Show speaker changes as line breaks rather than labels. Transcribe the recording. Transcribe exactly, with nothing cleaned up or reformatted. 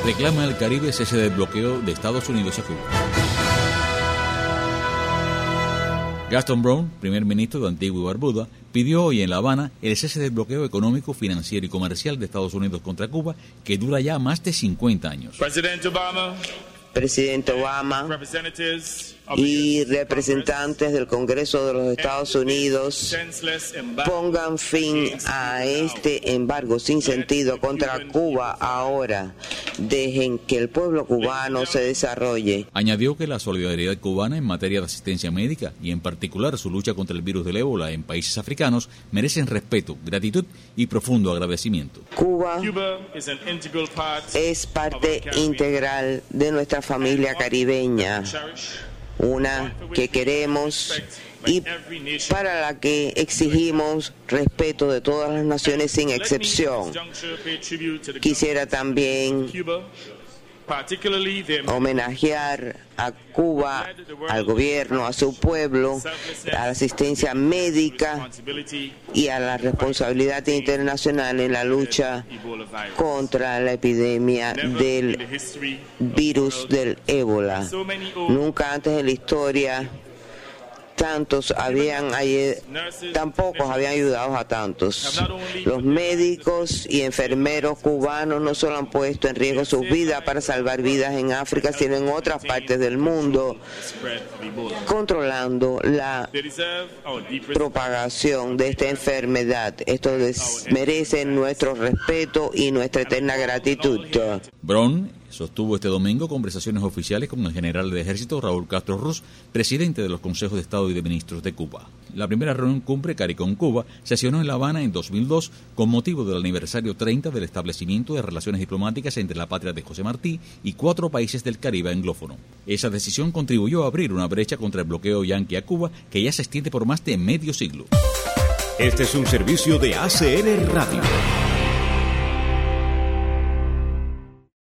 reclama al Caribe cese del bloqueo de Estados Unidos a Cuba. Gaston Brown, primer ministro de Antigua y Barbuda, pidió hoy en La Habana el cese del bloqueo económico, financiero y comercial de Estados Unidos contra Cuba, que dura ya más de cincuenta años.
Presidente Obama,
Presidente Obama y representantes del Congreso de los Estados Unidos pongan fin a este embargo sin sentido contra Cuba ahora. Dejen que el pueblo cubano se desarrolle.
Añadió que la solidaridad cubana en materia de asistencia médica y en particular su lucha contra el virus del ébola en países africanos merecen respeto, gratitud y profundo agradecimiento.
Cuba es parte integral de nuestra familia caribeña, una que queremos y para la que exigimos respeto de todas las naciones sin excepción. Quisiera también homenajear a Cuba, al gobierno, a su pueblo, a la asistencia médica y a la responsabilidad internacional en la lucha contra la epidemia del virus del ébola. Nunca antes en la historia tantos habían tan pocos habían ayudado a tantos. Los médicos y enfermeros cubanos no solo han puesto en riesgo sus vidas para salvar vidas en África, sino en otras partes del mundo, controlando la propagación de esta enfermedad. Esto merece nuestro respeto y nuestra eterna gratitud.
Brown sostuvo este domingo conversaciones oficiales con el general del ejército Raúl Castro Ruz, presidente de los consejos de Estado y de Ministros de Cuba. La primera reunión cumbre CARICOM-Cuba sesionó en La Habana en dos mil dos con motivo del aniversario treinta del establecimiento de relaciones diplomáticas entre la patria de José Martí y cuatro países del Caribe anglófono. Esa decisión contribuyó a abrir una brecha contra el bloqueo yanqui a Cuba que ya se extiende por más de medio siglo.
Este es un servicio de A C N Radio.